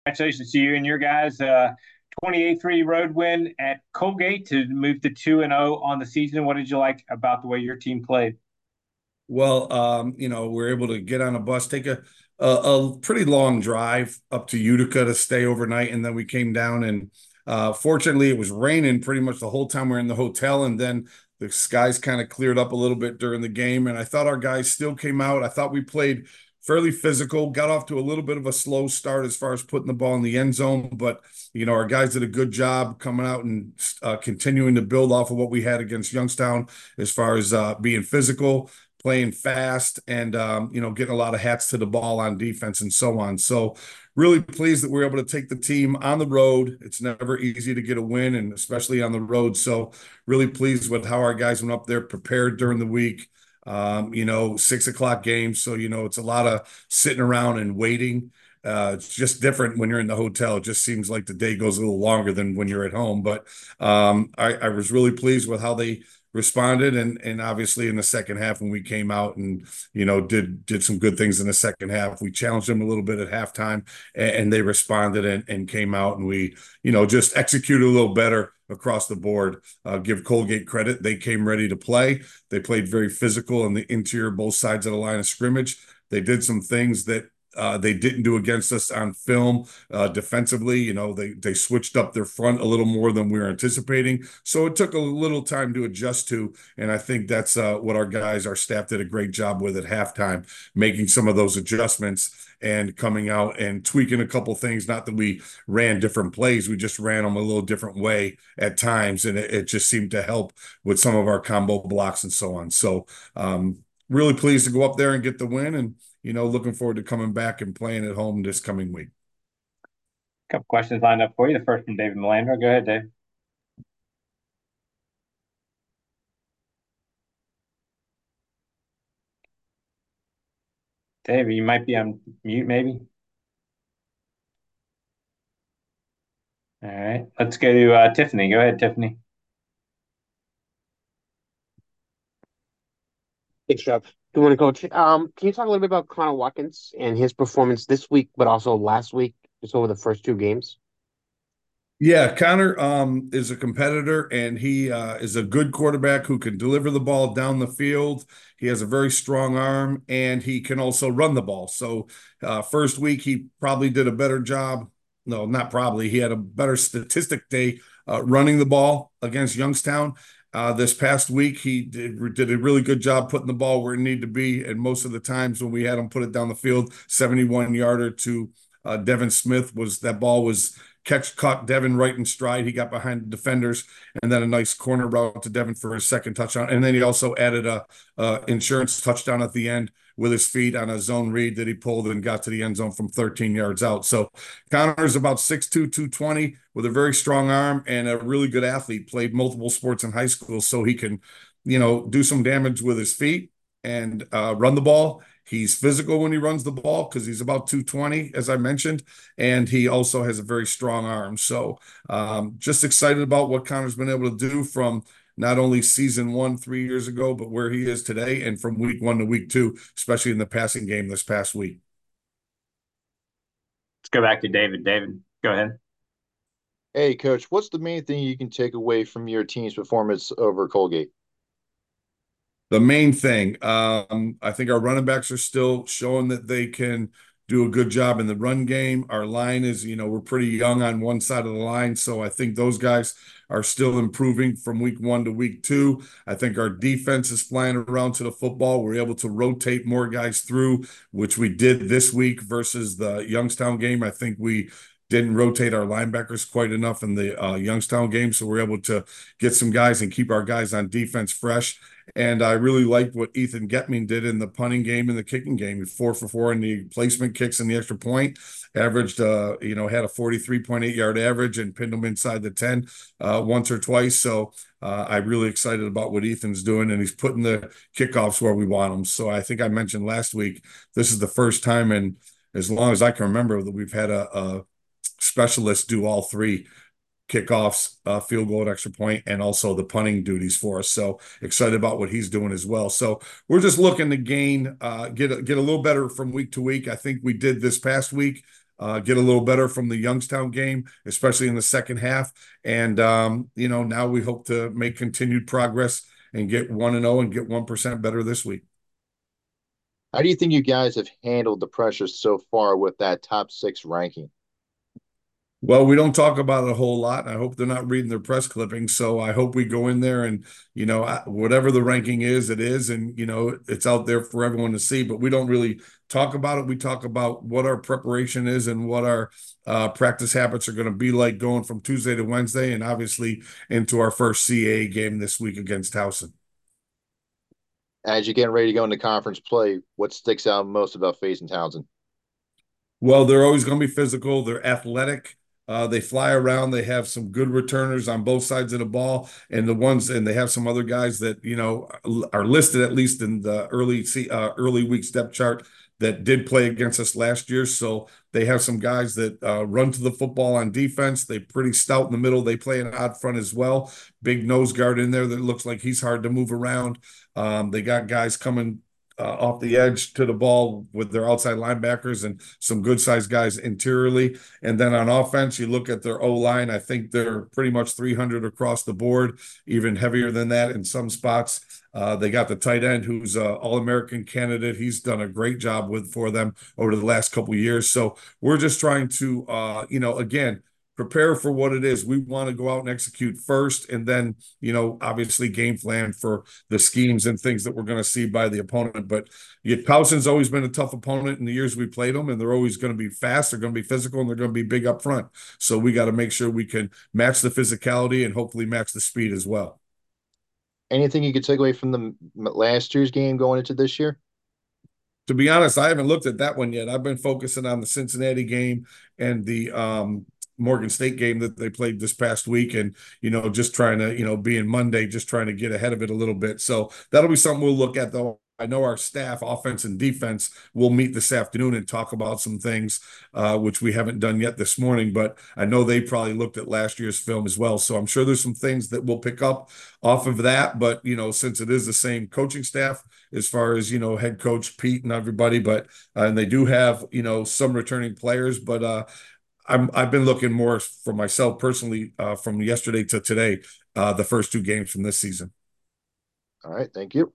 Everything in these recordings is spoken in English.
Congratulations to you and your guys. 28-3 road win at Colgate to move to 2-0 on the season. What did you like about the way your team played? Well, we're able to get on a bus, take a pretty long drive up to Utica to stay overnight, and then we came down and fortunately it was raining pretty much the whole time we are in the hotel, and then the skies kind of cleared up a little bit during the game, and I thought our guys still came out. I thought we played fairly physical, got off to a little bit of a slow start as far as putting the ball in the end zone, but our guys did a good job coming out and continuing to build off of what we had against Youngstown as far as being physical, playing fast, and getting a lot of hats to the ball on defense and so on. So really pleased that we're able to take the team on the road. It's never easy to get a win, and especially on the road. So really pleased with how our guys went up there, prepared during the week. 6 o'clock games. So, it's a lot of sitting around and waiting. It's just different when you're in the hotel. It just seems like the day goes a little longer than when you're at home. But I was really pleased with how they responded, and obviously in the second half when we came out and did some good things in the second half. We challenged them a little bit at halftime, and they responded and came out, and we just executed a little better across the board. Give Colgate credit. They came ready to play. They played very physical in the interior, both sides of the line of scrimmage. They did some things that they didn't do against us on film defensively. They switched up their front a little more than we were anticipating. So it took a little time to adjust to. And I think that's what our staff did a great job with at halftime, making some of those adjustments and coming out and tweaking a couple things. Not that we ran different plays, we just ran them a little different way at times. And it just seemed to help with some of our combo blocks and so on. So, really pleased to go up there and get the win, and looking forward to coming back and playing at home this coming week. A couple questions lined up for you. The first from David Melandro. Go ahead, Dave. Dave, you might be on mute, maybe. All right. Let's go to Tiffany. Go ahead, Tiffany. Thanks, Jeff. Good morning, Coach. Can you talk a little bit about Connor Watkins and his performance this week, but also last week, just over the first two games? Yeah, Connor is a competitor, and he is a good quarterback who can deliver the ball down the field. He has a very strong arm, and he can also run the ball. So, first week he probably did a better job. No, not probably. He had a better statistic day running the ball against Youngstown. This past week, he did a really good job putting the ball where it needed to be. And most of the times when we had him put it down the field, 71-yarder to Devin Smith, that ball was caught Devin right in stride. He got behind the defenders, and then a nice corner route to Devin for his second touchdown. And then he also added a insurance touchdown at the end with his feet on a zone read that he pulled and got to the end zone from 13 yards out. So Connor's about 6'2", 220 with a very strong arm and a really good athlete. Played multiple sports in high school, so he can, do some damage with his feet and run the ball. He's physical when he runs the ball because he's about 220, as I mentioned, and he also has a very strong arm. So just excited about what Connor's been able to do from not only season one 3 years ago, but where he is today, and from week one to week two, especially in the passing game this past week. Let's go back to David. David, go ahead. Hey, Coach, what's the main thing you can take away from your team's performance over Colgate? The main thing, I think our running backs are still showing that they can do a good job in the run game. Our line is, we're pretty young on one side of the line, so I think those guys are still improving from week one to week two. I think our defense is flying around to the football. We're able to rotate more guys through, which we did this week versus the Youngstown game. I think we didn't rotate our linebackers quite enough in the Youngstown game, so we're able to get some guys and keep our guys on defense fresh. And I really liked what Ethan Getman did in the punting game and the kicking game. He 4 for 4 in the placement kicks and the extra point. Averaged, had a 43.8-yard average and pinned them inside the 10 once or twice. So I'm really excited about what Ethan's doing, and he's putting the kickoffs where we want them. So I think I mentioned last week, this is the first time in as long as I can remember that we've had a specialist do all three kickoffs, field goal, and extra point, and also the punting duties for us. So excited about what he's doing as well. So we're just looking to get a little better from week to week. I think we did this past week. get a little better from the Youngstown game, especially in the second half. And, now we hope to make continued progress and get 1-0 and get 1% better this week. How do you think you guys have handled the pressure so far with that top 6 ranking? Well, we don't talk about it a whole lot. I hope they're not reading their press clippings. So I hope we go in there and, whatever the ranking is, it is. And, it's out there for everyone to see. But we don't really talk about it. We talk about what our preparation is and what our practice habits are going to be like going from Tuesday to Wednesday and obviously into our first CAA game this week against Towson. As you're getting ready to go into conference play, what sticks out most about facing Townsend? Well, they're always going to be physical. They're athletic. They fly around. They have some good returners on both sides of the ball, and they have some other guys that are listed at least in the early weeks depth chart that did play against us last year. So they have some guys that run to the football on defense. They're pretty stout in the middle. They play an odd front as well. Big nose guard in there that looks like he's hard to move around. They got guys coming off the edge to the ball with their outside linebackers and some good-sized guys interiorly. And then on offense, you look at their O-line, I think they're pretty much 300 across the board, even heavier than that in some spots. They got the tight end who's an All-American candidate. He's done a great job for them over the last couple of years. So we're just trying to, again, prepare for what it is. We want to go out and execute first, and then, obviously game plan for the schemes and things that we're going to see by the opponent. But Towson's always been a tough opponent in the years we played them, and they're always going to be fast, they're going to be physical, and they're going to be big up front. So we got to make sure we can match the physicality and hopefully match the speed as well. Anything you could take away from the last year's game going into this year? To be honest, I haven't looked at that one yet. I've been focusing on the Cincinnati game and the Morgan State game that they played this past week, and just trying to being Monday, just trying to get ahead of it a little bit. So that'll be something we'll look at, though. I know our staff, offense and defense, will meet this afternoon and talk about some things, which we haven't done yet this morning, but I know they probably looked at last year's film as well. So I'm sure there's some things that we'll pick up off of that. But, since it is the same coaching staff as far as, head coach Pete and everybody, but and they do have, some returning players, but I've been looking more for myself personally from yesterday to today, the first 2 games from this season. All right. Thank you.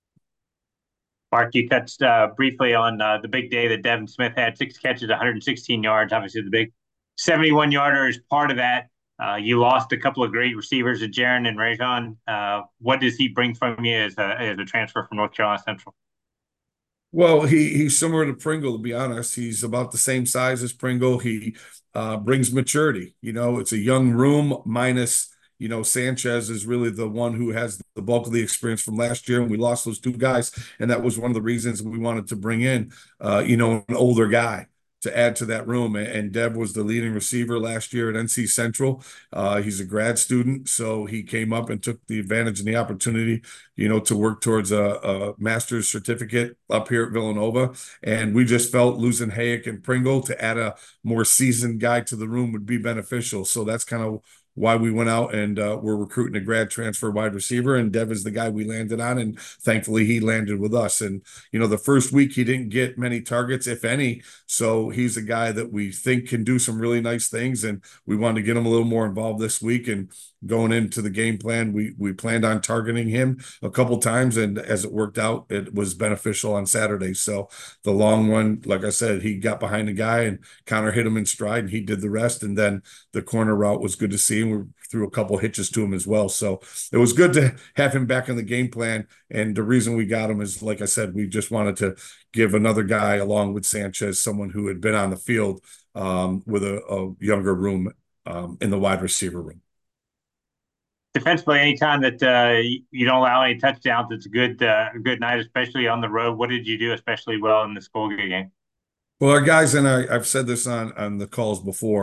Mark, you touched briefly on the big day that Devin Smith had, 6 catches, 116 yards. Obviously, the big 71-yarder is part of that. You lost a couple of great receivers, Jaron and Rajon. What does he bring from you as a transfer from North Carolina Central? Well, he's similar to Pringle, to be honest. He's about the same size as Pringle. He brings maturity. It's a young room minus Sanchez is really the one who has the bulk of the experience from last year, and we lost those 2 guys, and that was one of the reasons we wanted to bring in, an older guy to add to that room. And Dev was the leading receiver last year at NC Central. He's a grad student, so he came up and took the advantage and the opportunity, to work towards a master's certificate up here at Villanova. And we just felt losing Hayek and Pringle to add a more seasoned guy to the room would be beneficial. So that's kind of why we went out and we're recruiting a grad transfer wide receiver, and Dev is the guy we landed on, and thankfully he landed with us. And the first week he didn't get many targets, if any, so he's a guy that we think can do some really nice things, and we wanted to get him a little more involved this week. And going into the game plan, we planned on targeting him a couple times, and as it worked out, it was beneficial on Saturday. So the long one, like I said, he got behind the guy and Connor hit him in stride, and he did the rest. And then the corner route was good to see, and we threw a couple hitches to him as well. So it was good to have him back in the game plan. And the reason we got him is, like I said, we just wanted to give another guy along with Sanchez, someone who had been on the field with a younger room in the wide receiver room. Defensively, anytime that you don't allow any touchdowns, it's a good night, especially on the road. What did you do especially well in this Colgate game? Well, our guys, and I've said this on the calls before,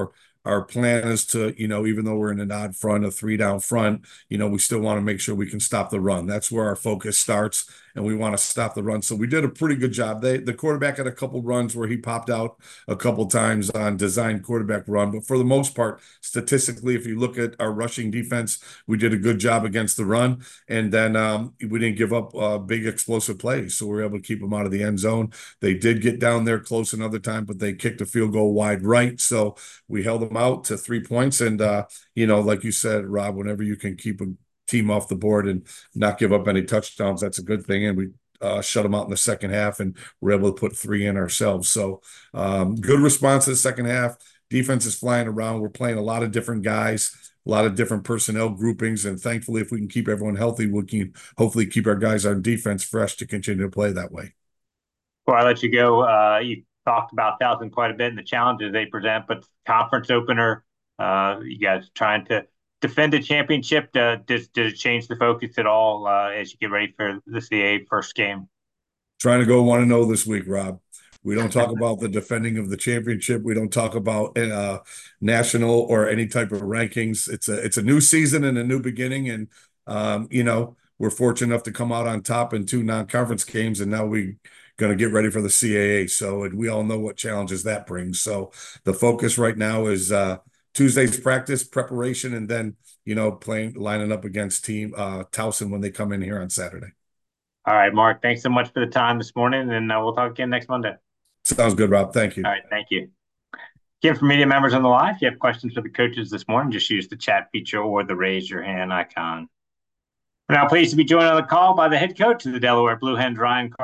our plan is to, even though we're in an odd front, a 3-down front, we still want to make sure we can stop the run. That's where our focus starts, and we want to stop the run. So we did a pretty good job. The quarterback had a couple runs where he popped out a couple times on designed quarterback run, but for the most part, statistically, if you look at our rushing defense, we did a good job against the run, and then we didn't give up big explosive plays, so we were able to keep them out of the end zone. They did get down there close another time, but they kicked a field goal wide right, so we held them out to 3 points. And like you said, Rob, whenever you can keep a team off the board and not give up any touchdowns, that's a good thing. And we shut them out in the second half, and we're able to put 3 in ourselves. So good response to the second half. Defense is flying around. We're playing a lot of different guys, a lot of different personnel groupings, and thankfully, if we can keep everyone healthy, we can hopefully keep our guys on defense fresh to continue to play that way. Before I let you go, you talked about Towson quite a bit and the challenges they present, but conference opener, you guys trying to defend a championship. Does it change the focus at all as you get ready for the CAA first game? Trying to go 1-0 this week, Rob. We don't talk about the defending of the championship. We don't talk about national or any type of rankings. It's a new season and a new beginning, and we're fortunate enough to come out on top in 2 non-conference games, and now we're going to get ready for the CAA. So, and we all know what challenges that brings. So the focus right now is Tuesday's practice preparation, and then lining up against team Towson when they come in here on Saturday. All right, Mark, thanks so much for the time this morning, and we'll talk again next Monday. Sounds good, Rob. Thank you. All right, thank you. Again, for media members on the live, if you have questions for the coaches this morning, just use the chat feature or the raise your hand icon. We're now pleased to be joined on the call by the head coach of the Delaware Blue Hens, Ryan